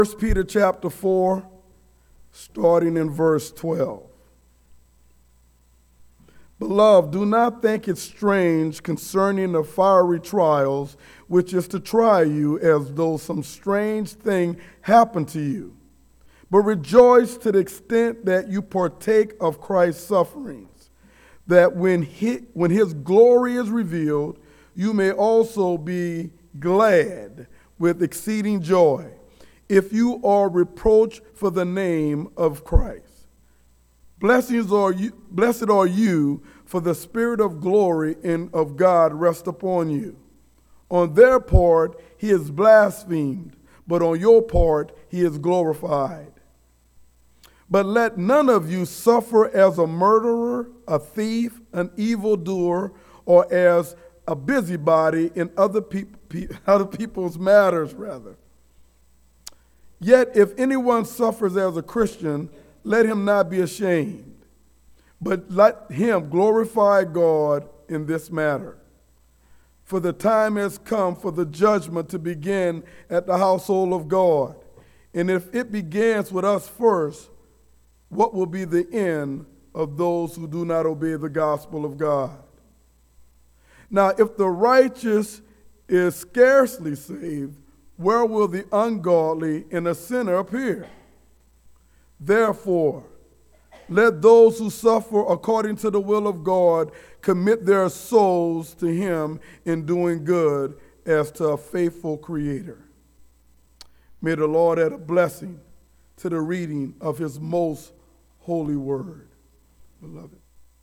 1 Peter chapter 4, starting in verse 12. Beloved, do not think it strange concerning the fiery trials, which is to try you as though some strange thing happened to you. But rejoice to the extent that you partake of Christ's sufferings, that when his glory is revealed, you may also be glad with exceeding joy, if you are reproached for the name of Christ. Blessed are you, for the Spirit of glory and of God rest upon you. On their part he is blasphemed, but on your part he is glorified. But let none of you suffer as a murderer, a thief, an evildoer, or as a busybody in other people's matters, rather. Yet if anyone suffers as a Christian, let him not be ashamed, but let him glorify God in this matter. For the time has come for the judgment to begin at the household of God. And if it begins with us first, what will be the end of those who do not obey the gospel of God? Now, if the righteous is scarcely saved, where will the ungodly and the sinner appear? Therefore, let those who suffer according to the will of God commit their souls to him in doing good as to a faithful Creator. May the Lord add a blessing to the reading of his most holy word. Beloved.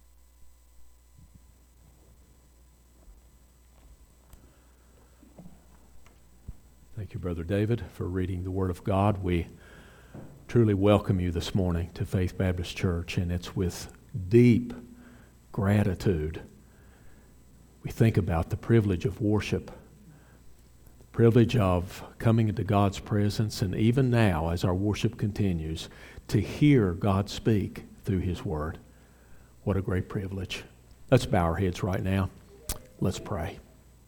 Thank you, Brother David, for reading the Word of God. We truly welcome you this morning to Faith Baptist Church, and it's with deep gratitude we think about the privilege of worship, the privilege of coming into God's presence, and even now, as our worship continues, to hear God speak through His Word. What a great privilege. Let's bow our heads right now. Let's pray.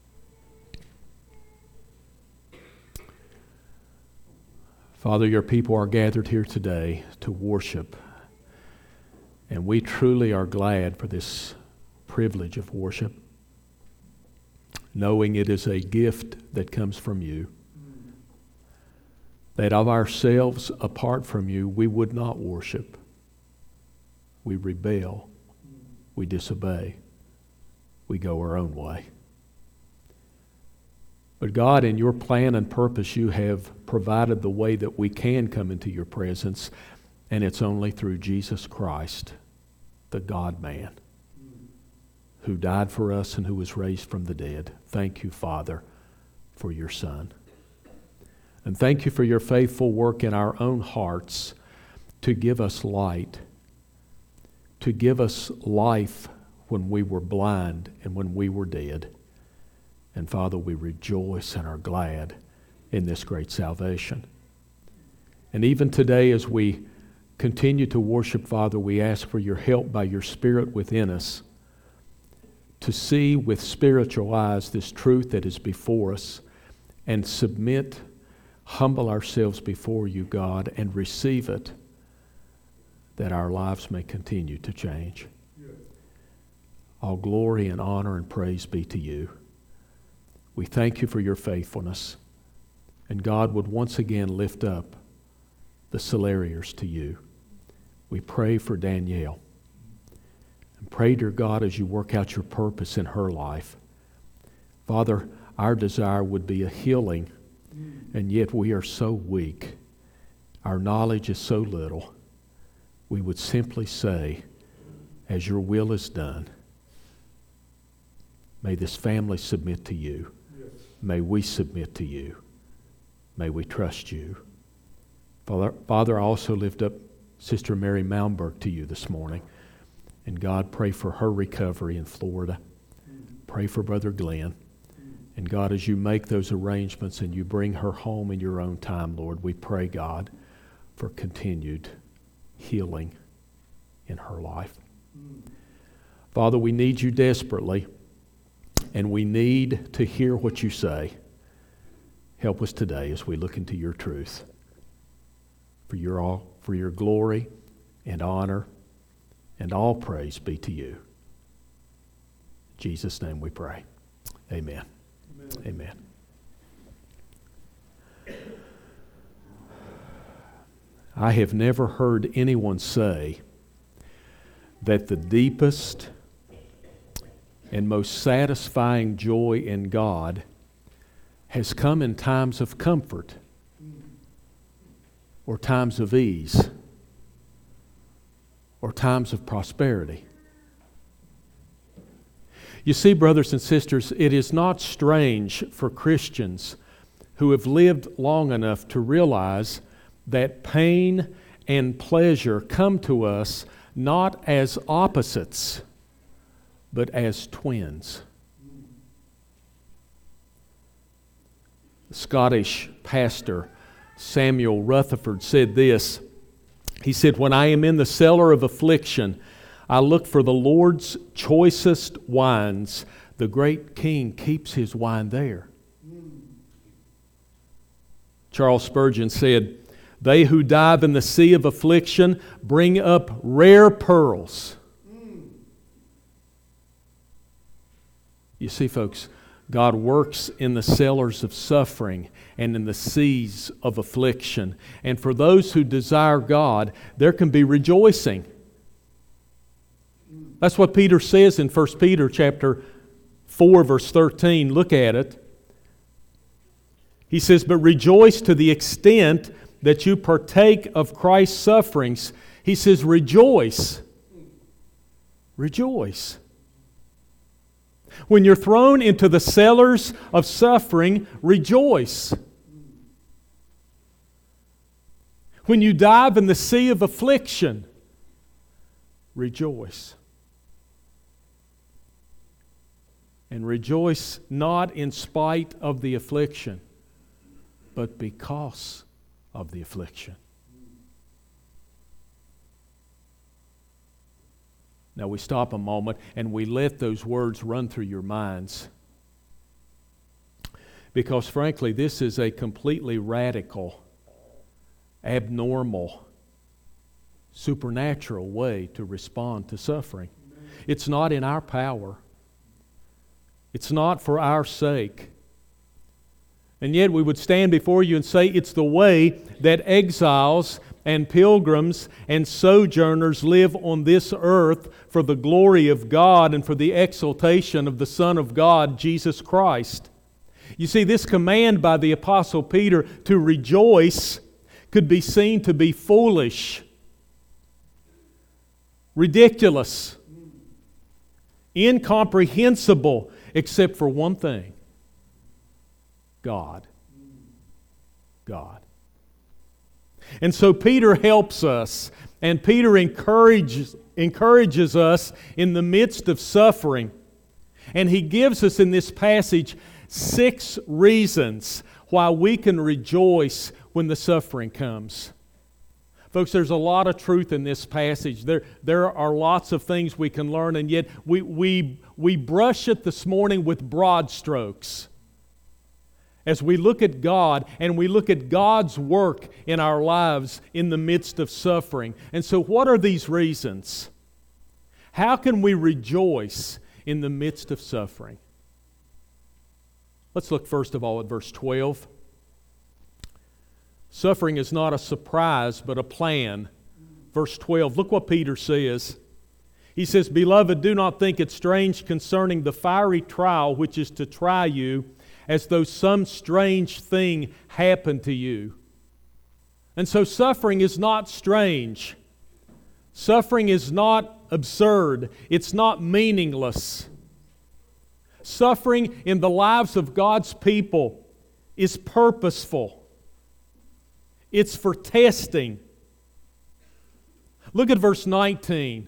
Father, your people are gathered here today to worship, and we truly are glad for this privilege of worship, knowing it is a gift that comes from you, that of ourselves, apart from you, we would not worship. We rebel, we disobey, we go our own way. But God, in your plan and purpose, you have provided the way that we can come into your presence, and it's only through Jesus Christ, the God-man, who died for us and who was raised from the dead. Thank you, Father, for your Son. And thank you for your faithful work in our own hearts to give us light, to give us life when we were blind and when we were dead. And Father, we rejoice and are glad in this great salvation. And even today, as we continue to worship, Father, we ask for your help by your Spirit within us to see with spiritual eyes this truth that is before us and submit, humble ourselves before you, God, and receive it, that our lives may continue to change. All glory and honor and praise be to you. We thank you for your faithfulness. And God would once again lift up the Salariers to you. We pray for Danielle. And pray, dear God, as you work out your purpose in her life. Father, our desire would be a healing, and yet we are so weak. Our knowledge is so little. We would simply say, as your will is done, may this family submit to you. May we submit to you. May we trust you. Father, I also lift up Sister Mary Malmberg to you this morning. And God, pray for her recovery in Florida. Pray for Brother Glenn. And God, as you make those arrangements and you bring her home in your own time, Lord, we pray, God, for continued healing in her life. Father, we need you desperately. And we need to hear what you say. Help us today as we look into your truth. for your glory and honor, and all praise be to you. In Jesus' name we pray. Amen. Amen. I have never heard anyone say that the deepest and most satisfying joy in God has come in times of comfort or times of ease or times of prosperity. You see, brothers and sisters, it is not strange for Christians who have lived long enough to realize that pain and pleasure come to us not as opposites, but as twins. The Scottish pastor Samuel Rutherford said this. He said, "When I am in the cellar of affliction, I look for the Lord's choicest wines. The great King keeps His wine there." Charles Spurgeon said, "They who dive in the sea of affliction bring up rare pearls." You see, folks, God works in the cellars of suffering and in the seas of affliction. And for those who desire God, there can be rejoicing. That's what Peter says in 1 Peter chapter 4, verse 13. Look at it. He says, "But rejoice to the extent that you partake of Christ's sufferings." He says, rejoice. Rejoice. When you're thrown into the cellars of suffering, rejoice. When you dive in the sea of affliction, rejoice. And rejoice not in spite of the affliction, but because of the affliction. Now we stop a moment and we let those words run through your minds. Because frankly, this is a completely radical, abnormal, supernatural way to respond to suffering. It's not in our power. It's not for our sake. And yet we would stand before you and say it's the way that exiles and pilgrims and sojourners live on this earth for the glory of God and for the exaltation of the Son of God, Jesus Christ. You see, this command by the Apostle Peter to rejoice could be seen to be foolish, ridiculous, incomprehensible, except for one thing: God. God. And so Peter helps us, and Peter encourages us in the midst of suffering. And he gives us in this passage 6 reasons why we can rejoice when the suffering comes. Folks, there's a lot of truth in this passage. There are lots of things we can learn, and yet we brush it this morning with broad strokes. As we look at God and we look at God's work in our lives in the midst of suffering. And so what are these reasons? How can we rejoice in the midst of suffering? Let's look first of all at verse 12. Suffering is not a surprise but a plan. Verse 12, look what Peter says. He says, "Beloved, do not think it strange concerning the fiery trial which is to try you, as though some strange thing happened to you." And so suffering is not strange. Suffering is not absurd. It's not meaningless. Suffering in the lives of God's people is purposeful. It's for testing. Look at verse 19.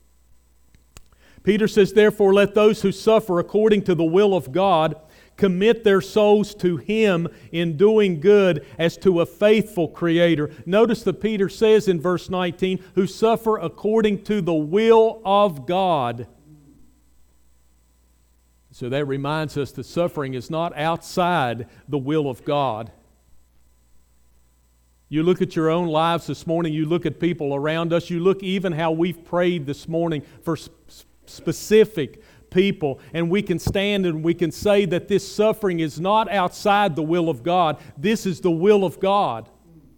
Peter says, "Therefore let those who suffer according to the will of God commit their souls to Him in doing good as to a faithful Creator." Notice that Peter says in verse 19, "who suffer according to the will of God." So that reminds us that suffering is not outside the will of God. You look at your own lives this morning, you look at people around us, you look even how we've prayed this morning for specific people, and we can stand and we can say that this suffering is not outside the will of God. This is the will of God.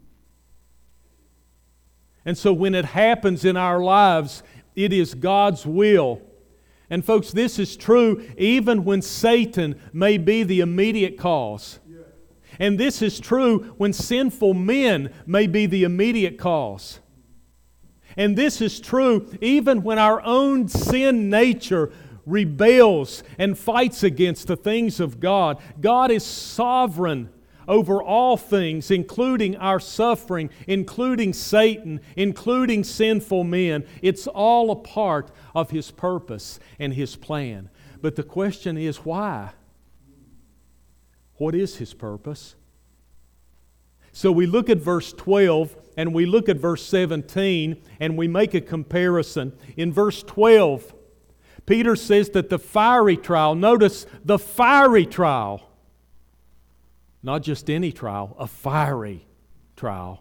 And so when it happens in our lives, it is God's will. And folks, this is true even when Satan may be the immediate cause. And this is true when sinful men may be the immediate cause. And this is true even when our own sin nature rebels and fights against the things of God. God is sovereign over all things, including our suffering, including Satan, including sinful men. It's all a part of His purpose and His plan. But the question is, why? What is His purpose? So we look at verse 12 and we look at verse 17 and we make a comparison. In verse 12, Peter says that the fiery trial, notice the fiery trial, not just any trial, a fiery trial.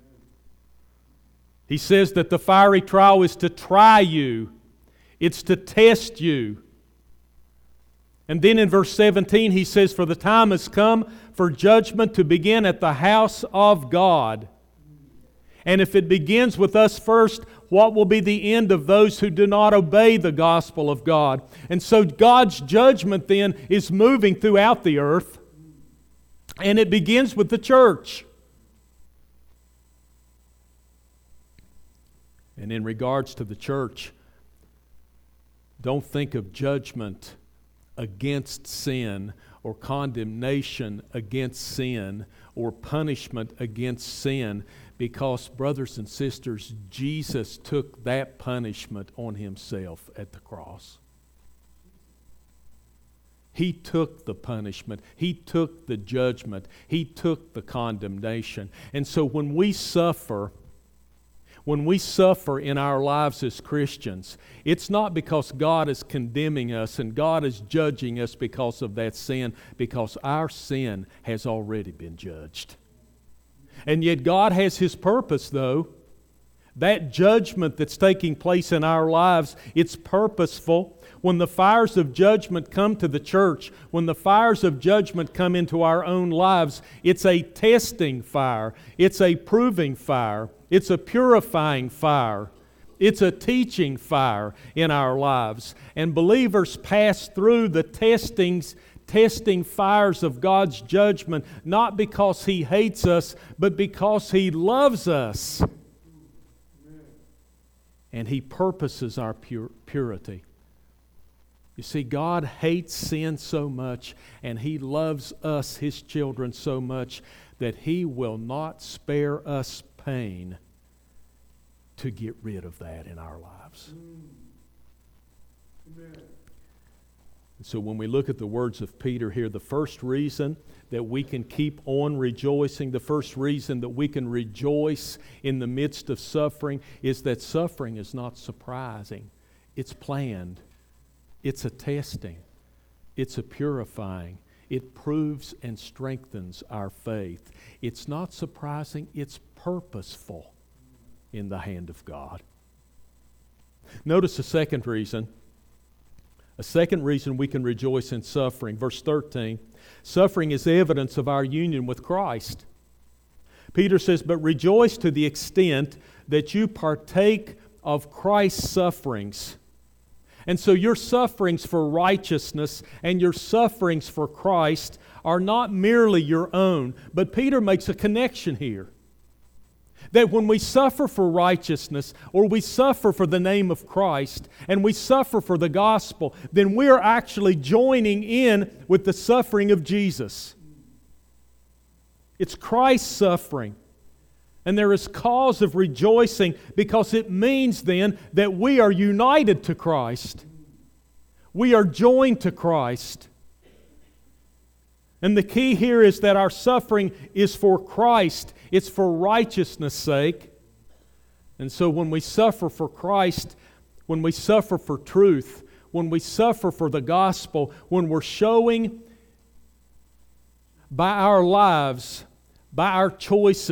He says that the fiery trial is to try you, it's to test you. And then in verse 17 he says, "For the time has come for judgment to begin at the house of God." And if it begins with us first, what will be the end of those who do not obey the gospel of God? And so God's judgment then is moving throughout the earth, and it begins with the church. And in regards to the church, don't think of judgment against sin or condemnation against sin or punishment against sin, because, brothers and sisters, Jesus took that punishment on Himself at the cross. He took the punishment. He took the judgment. He took the condemnation. And so when we suffer in our lives as Christians, it's not because God is condemning us and God is judging us because of that sin, because our sin has already been judged. And yet God has His purpose, though. That judgment that's taking place in our lives, it's purposeful. When the fires of judgment come to the church, when the fires of judgment come into our own lives, it's a testing fire. It's a proving fire. It's a purifying fire. It's a teaching fire in our lives. And believers pass through the testing fires of God's judgment, not because He hates us, but because He loves us. And He purposes our purity. You see, God hates sin so much, and He loves us, His children, so much that He will not spare us pain to get rid of that in our lives. Amen. So when we look at the words of Peter here, the first reason that we can keep on rejoicing, the first reason that we can rejoice in the midst of suffering, is that suffering is not surprising. It's planned. It's a testing. It's a purifying. It proves and strengthens our faith. It's not surprising. It's purposeful in the hand of God. Notice the second reason. A second reason we can rejoice in suffering. Verse 13. Suffering is evidence of our union with Christ. Peter says, "But rejoice to the extent that you partake of Christ's sufferings." And so your sufferings for righteousness and your sufferings for Christ are not merely your own. But Peter makes a connection here. That when we suffer for righteousness, or we suffer for the name of Christ, and we suffer for the gospel, then we are actually joining in with the suffering of Jesus. It's Christ's suffering. And there is cause of rejoicing, because it means then that we are united to Christ. We are joined to Christ. And the key here is that our suffering is for Christ. It's for righteousness' sake. And so when we suffer for Christ, when we suffer for truth, when we suffer for the gospel, when we're showing by our lives, by our choices,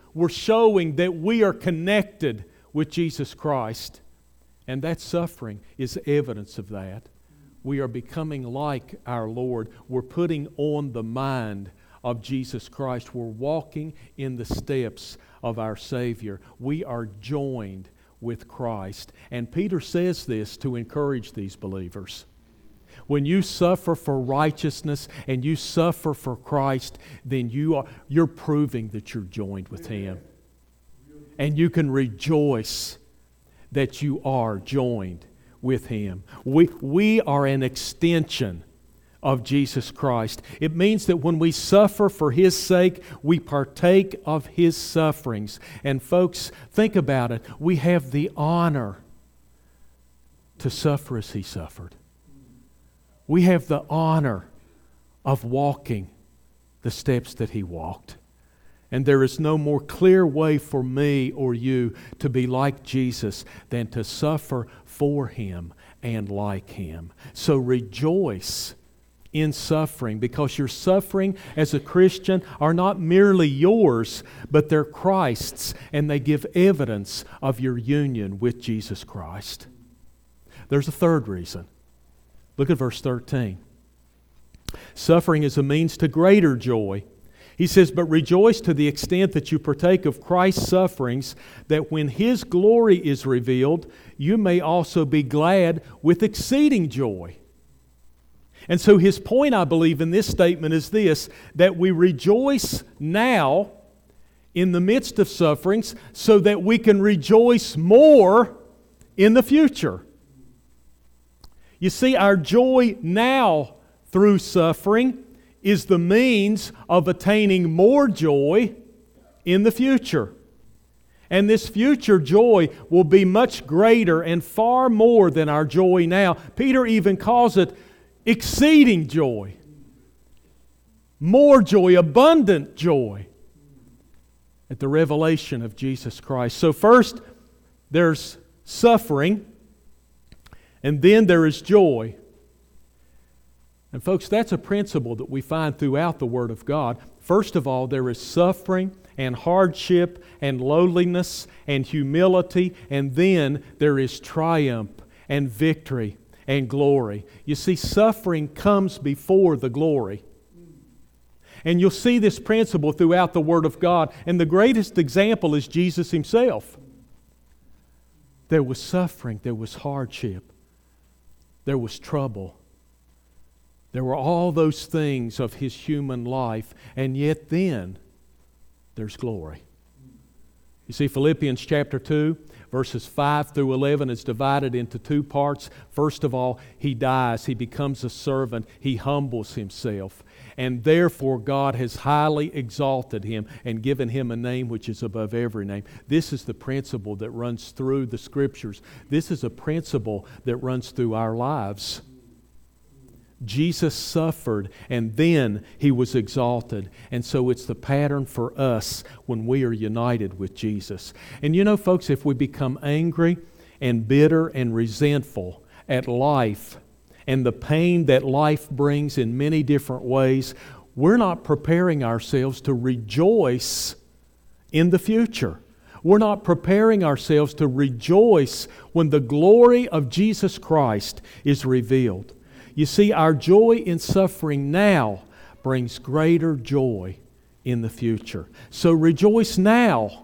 We're showing that we are connected with Jesus Christ. And that suffering is evidence of that. We are becoming like our Lord. We're putting on the mind of Jesus Christ. We're walking in the steps of our Savior. We are joined with Christ. And Peter says this to encourage these believers. When you suffer for righteousness and you suffer for Christ, then you're proving that you're joined with Him. And you can rejoice that you are joined with Him. We are an extension of Jesus Christ. It means that when we suffer for His sake, we partake of His sufferings. And folks, think about it. We have the honor to suffer as He suffered. We have the honor of walking the steps that He walked. And there is no more clear way for me or you to be like Jesus than to suffer for Him and like Him. So rejoice in suffering, because your suffering as a Christian are not merely yours, but they're Christ's, and they give evidence of your union with Jesus Christ. There's a third reason. Look at verse 13. Suffering is a means to greater joy. He says, but rejoice to the extent that you partake of Christ's sufferings, that when His glory is revealed, you may also be glad with exceeding joy. And so his point, I believe, in this statement is this, that we rejoice now in the midst of sufferings so that we can rejoice more in the future. You see, our joy now through suffering is the means of attaining more joy in the future. And this future joy will be much greater and far more than our joy now. Peter even calls it exceeding joy. More joy, abundant joy at the revelation of Jesus Christ. So first, there's suffering, and then there is joy. And folks, that's a principle that we find throughout the Word of God. First of all, there is suffering and hardship and lowliness and humility, and then there is triumph and victory and glory. You see, suffering comes before the glory. And you'll see this principle throughout the Word of God. And the greatest example is Jesus Himself. There was suffering, there was hardship, there was trouble. There were all those things of His human life, and yet then there's glory. You see, Philippians chapter 2, verses 5 through 11 is divided into two parts. First of all, He dies. He becomes a servant. He humbles Himself. And therefore God has highly exalted Him and given Him a name which is above every name. This is the principle that runs through the Scriptures. This is a principle that runs through our lives. Jesus suffered and then He was exalted. And so it's the pattern for us when we are united with Jesus. And you know, folks, if we become angry and bitter and resentful at life and the pain that life brings in many different ways, we're not preparing ourselves to rejoice in the future. We're not preparing ourselves to rejoice when the glory of Jesus Christ is revealed. You see, our joy in suffering now brings greater joy in the future. So rejoice now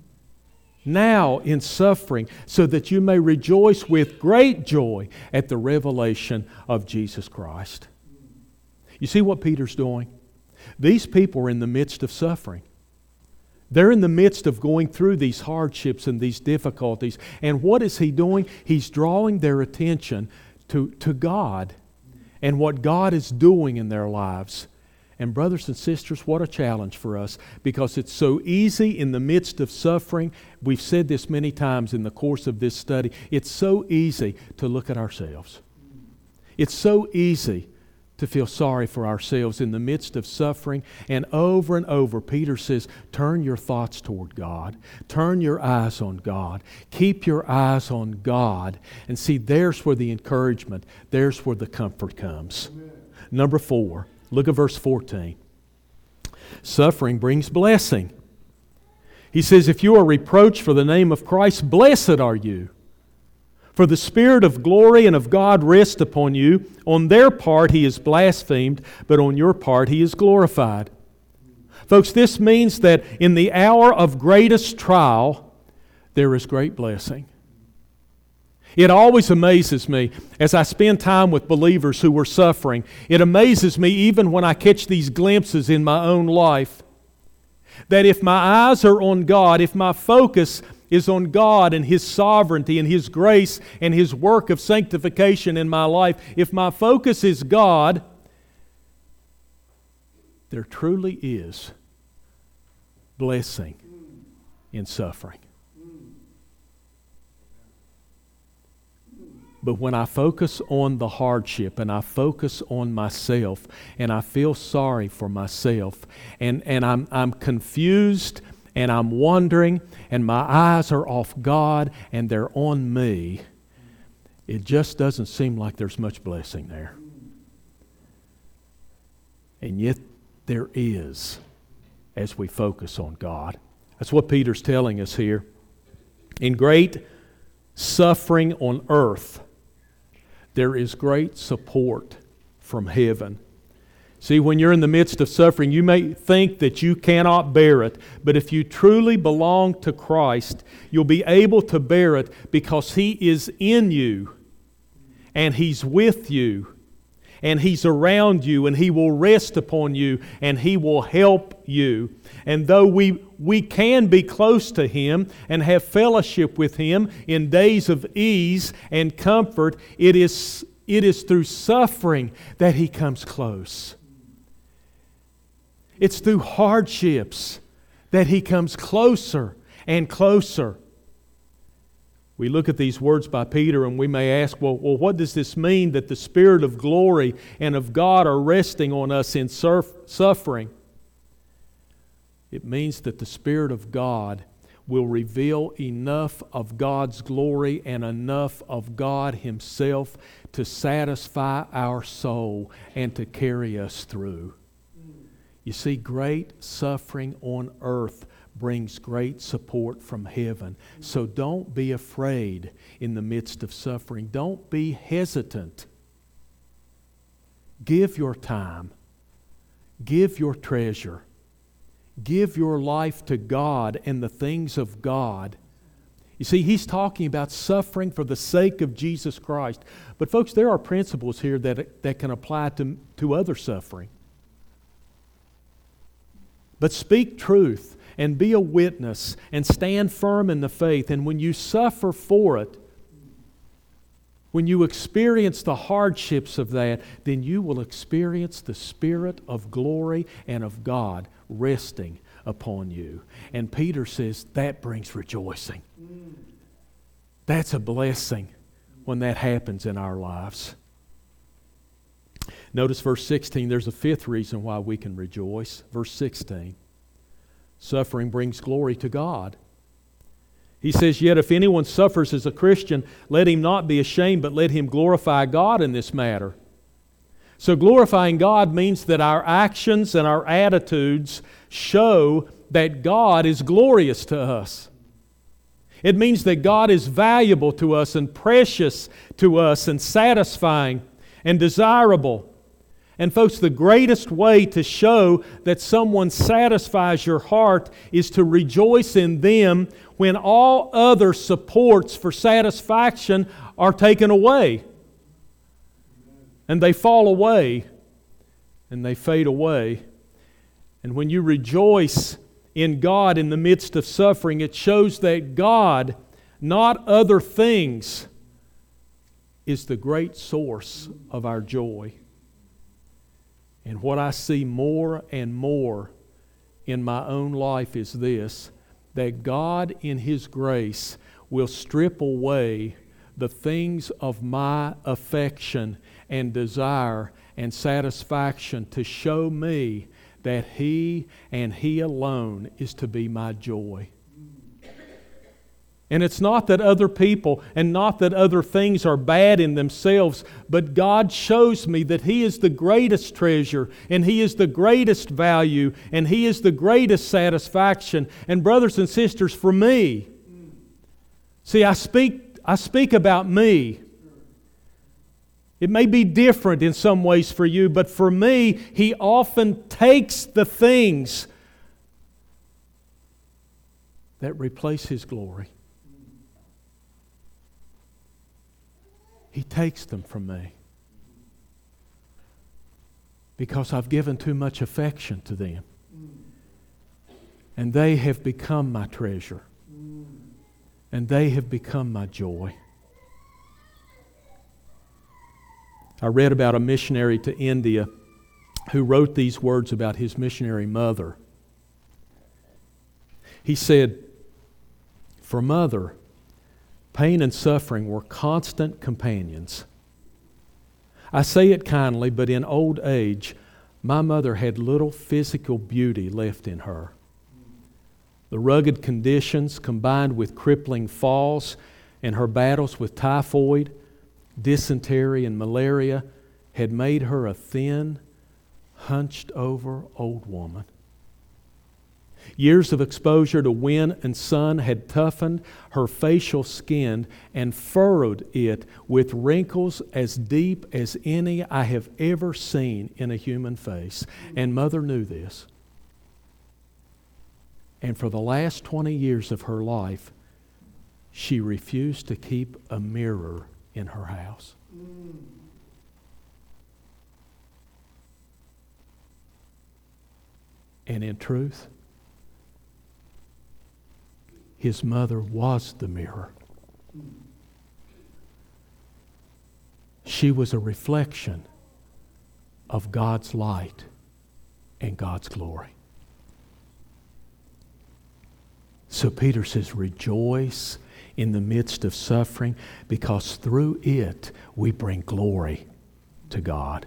in suffering, so that you may rejoice with great joy at the revelation of Jesus Christ. You see what Peter's doing? These people are in the midst of suffering. They're in the midst of going through these hardships and these difficulties. And what is he doing? He's drawing their attention to God and what God is doing in their lives. And brothers and sisters, what a challenge for us, because it's so easy in the midst of suffering. We've said this many times in the course of this study. It's so easy to look at ourselves. It's so easy to feel sorry for ourselves in the midst of suffering. And over, Peter says, turn your thoughts toward God. Turn your eyes on God. Keep your eyes on God. And see, there's where the encouragement, there's where the comfort comes. Amen. Number 4, look at verse 14. Suffering brings blessing. He says, if you are reproached for the name of Christ, blessed are you. For the Spirit of glory and of God rests upon you. On their part He is blasphemed, but on your part He is glorified. Folks, this means that in the hour of greatest trial, there is great blessing. It always amazes me as I spend time with believers who are suffering. It amazes me even when I catch these glimpses in my own life, that if my eyes are on God, if my focus is on God and His sovereignty and His grace and His work of sanctification in my life, if my focus is God, there truly is blessing in suffering. But when I focus on the hardship and I focus on myself and I feel sorry for myself and I'm confused and I'm wondering and my eyes are off God and they're on me, it just doesn't seem like there's much blessing there. And yet there is as we focus on God. That's what Peter's telling us here. In great suffering on earth, there is great support from heaven. See, when you're in the midst of suffering, you may think that you cannot bear it, but if you truly belong to Christ, you'll be able to bear it because He is in you, and He's with you, and He's around you, and He will rest upon you, and He will help you. And though we can be close to Him and have fellowship with Him in days of ease and comfort, it is through suffering that He comes close. It's through hardships that He comes closer and closer. We look at these words by Peter and we may ask, well, what does this mean that the Spirit of glory and of God are resting on us in suffering? It means that the Spirit of God will reveal enough of God's glory and enough of God Himself to satisfy our soul and to carry us through. You see, great suffering on earth brings great support from heaven. So don't be afraid in the midst of suffering. Don't be hesitant. Give your time. Give your treasure. Give your life to God and the things of God. You see, he's talking about suffering for the sake of Jesus Christ. But folks, there are principles here that can apply to other suffering. But speak truth and be a witness and stand firm in the faith. And when you suffer for it, when you experience the hardships of that, then you will experience the Spirit of glory and of God resting upon you. And Peter says that brings rejoicing. That's a blessing when that happens in our lives. Notice verse 16, there's a fifth reason why we can rejoice. Verse 16, suffering brings glory to God. He says, yet if anyone suffers as a Christian, let him not be ashamed, but let him glorify God in this matter. So glorifying God means that our actions and our attitudes show that God is glorious to us. It means that God is valuable to us and precious to us and satisfying and desirable. And folks, the greatest way to show that someone satisfies your heart is to rejoice in them when all other supports for satisfaction are taken away. And they fall away. And they fade away. And when you rejoice in God in the midst of suffering, it shows that God, not other things, is the great source of our joy. And what I see more and more in my own life is this, that God in His grace will strip away the things of my affection and desire and satisfaction to show me that He and He alone is to be my joy. And it's not that other people and not that other things are bad in themselves, but God shows me that He is the greatest treasure, and He is the greatest value, and He is the greatest satisfaction. And brothers and sisters, for me, see, I speak about me. It may be different in some ways for you, but for me, He often takes the things that replace His glory. He takes them from me because I've given too much affection to them. And they have become my treasure. And they have become my joy. I read about a missionary to India who wrote these words about his missionary mother. He said, "For Mother, pain and suffering were constant companions. I say it kindly, but in old age, my mother had little physical beauty left in her. The rugged conditions combined with crippling falls and her battles with typhoid, dysentery, and malaria had made her a thin, hunched-over old woman. Years of exposure to wind and sun had toughened her facial skin and furrowed it with wrinkles as deep as any I have ever seen in a human face. And Mother knew this. And for the last 20 years of her life, she refused to keep a mirror in her house." And in truth, his mother was the mirror. She was a reflection of God's light and God's glory. So Peter says, rejoice in the midst of suffering, because through it we bring glory to God.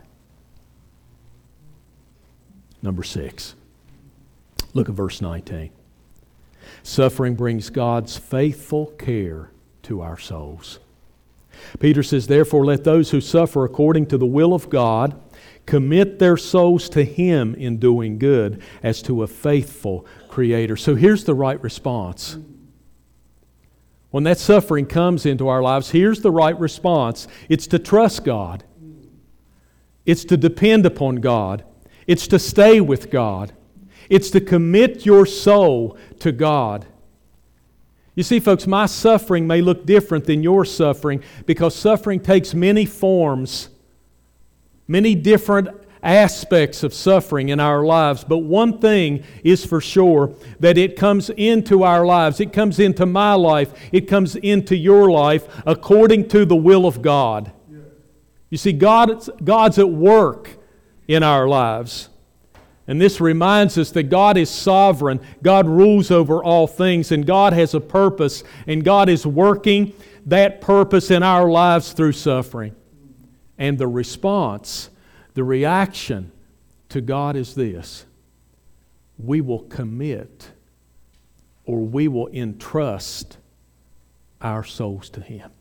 Number 6. Look at verse 19. Suffering brings God's faithful care to our souls. Peter says, therefore let those who suffer according to the will of God commit their souls to Him in doing good as to a faithful Creator. So here's the right response. When that suffering comes into our lives, here's the right response. It's to trust God. It's to depend upon God. It's to stay with God. It's to commit your soul to God. You see, folks, my suffering may look different than your suffering because suffering takes many forms, many different aspects of suffering in our lives. But one thing is for sure, that it comes into our lives. It comes into my life. It comes into your life according to the will of God. You see, God's at work in our lives. And this reminds us that God is sovereign. God rules over all things, and God has a purpose, and God is working that purpose in our lives through suffering. And the response, the reaction to God is this: we will commit, or we will entrust our souls to Him.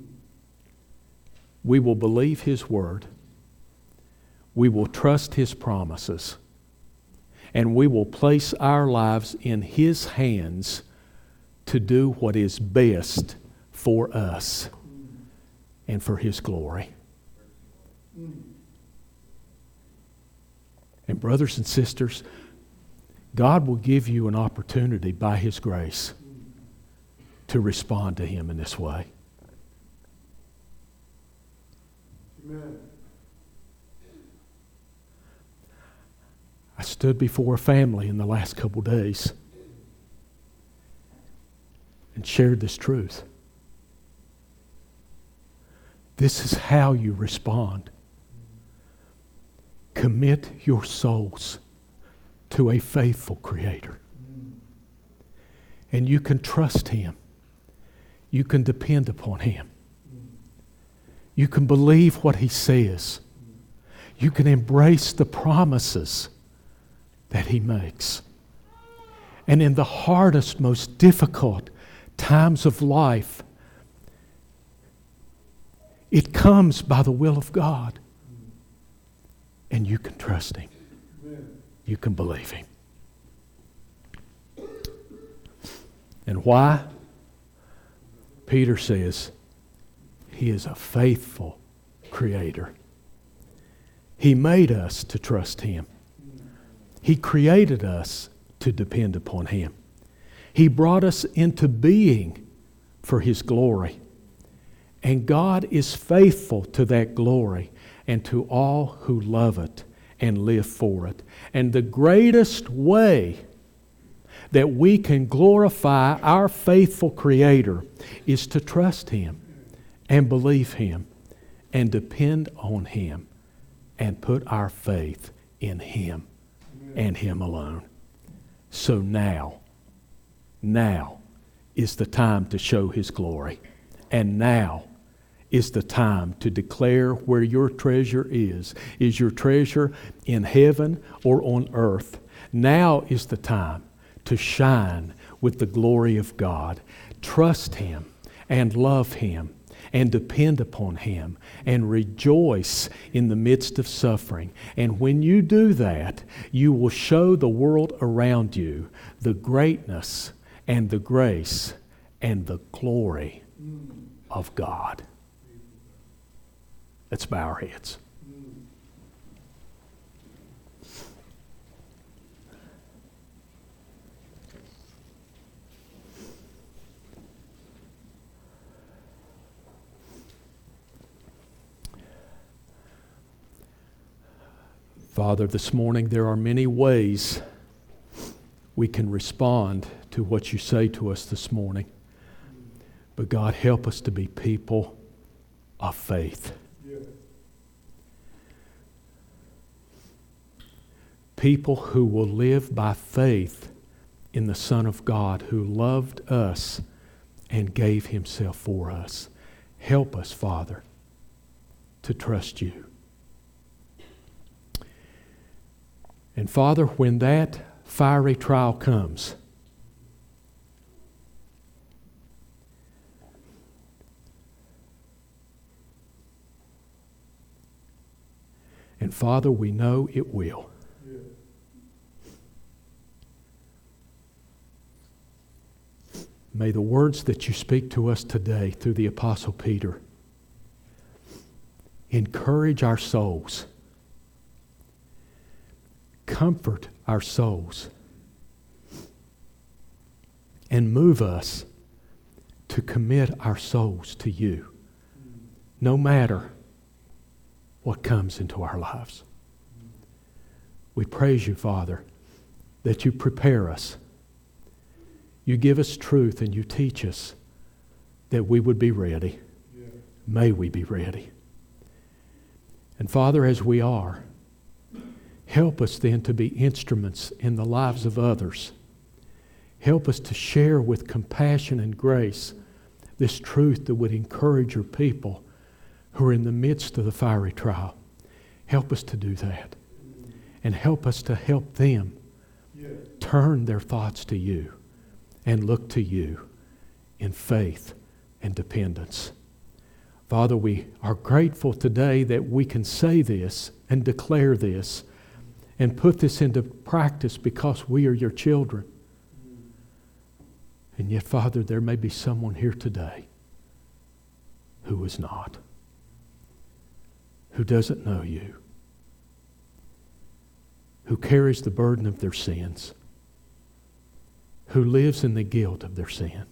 We will believe His Word. We will trust His promises. And we will place our lives in His hands to do what is best for us and for His glory. And brothers and sisters, God will give you an opportunity by His grace to respond to Him in this way. Amen. I stood before a family in the last couple days and shared this truth. This is how you respond. Commit your souls to a faithful Creator. And you can trust Him. You can depend upon Him. You can believe what He says. You can embrace the promises that He makes. And in the hardest, most difficult times of life, it comes by the will of God. And you can trust Him. You can believe Him. And why? Peter says, He is a faithful Creator. He made us to trust Him. He created us to depend upon Him. He brought us into being for His glory. And God is faithful to that glory and to all who love it and live for it. And the greatest way that we can glorify our faithful Creator is to trust Him and believe Him and depend on Him and put our faith in Him and Him alone. So now is the time to show His glory. And now is the time to declare where your treasure is. Is your treasure in heaven or on earth? Now is the time to shine with the glory of God. Trust Him and love Him and depend upon Him and rejoice in the midst of suffering. And when you do that, you will show the world around you the greatness and the grace and the glory of God. Let's bow our heads. Father, this morning there are many ways we can respond to what you say to us this morning. But God, help us to be people of faith. People who will live by faith in the Son of God who loved us and gave Himself for us. Help us, Father, to trust you. And Father, when that fiery trial comes, and Father, we know it will. May the words that you speak to us today through the Apostle Peter encourage our souls, comfort our souls, and move us to commit our souls to you, no matter what comes into our lives. We praise you, Father, that you prepare us. You give us truth and you teach us that we would be ready. Yeah. May we be ready. And Father, as we are, help us then to be instruments in the lives of others. Help us to share with compassion and grace this truth that would encourage your people who are in the midst of the fiery trial. Help us to do that. And help us to help them turn their thoughts to you and look to you in faith and dependence. Father, we are grateful today that we can say this and declare this and put this into practice because we are your children. And yet, Father, there may be someone here today who is not, who doesn't know you, who carries the burden of their sins, who lives in the guilt of their sin.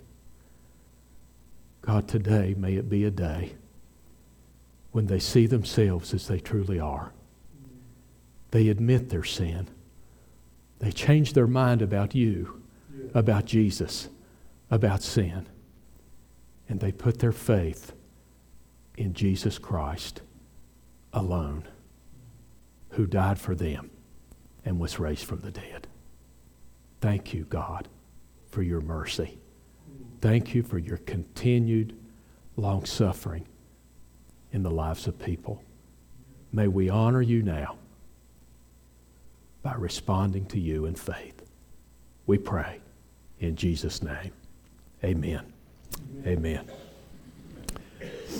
God, today may it be a day when they see themselves as they truly are. They admit their sin. They change their mind about you, about Jesus, about sin. And they put their faith in Jesus Christ alone, who died for them and was raised from the dead. Thank you, God, for your mercy. Thank you for your continued long-suffering in the lives of people. May we honor you now by responding to you in faith. We pray in Jesus' name. Amen. Amen.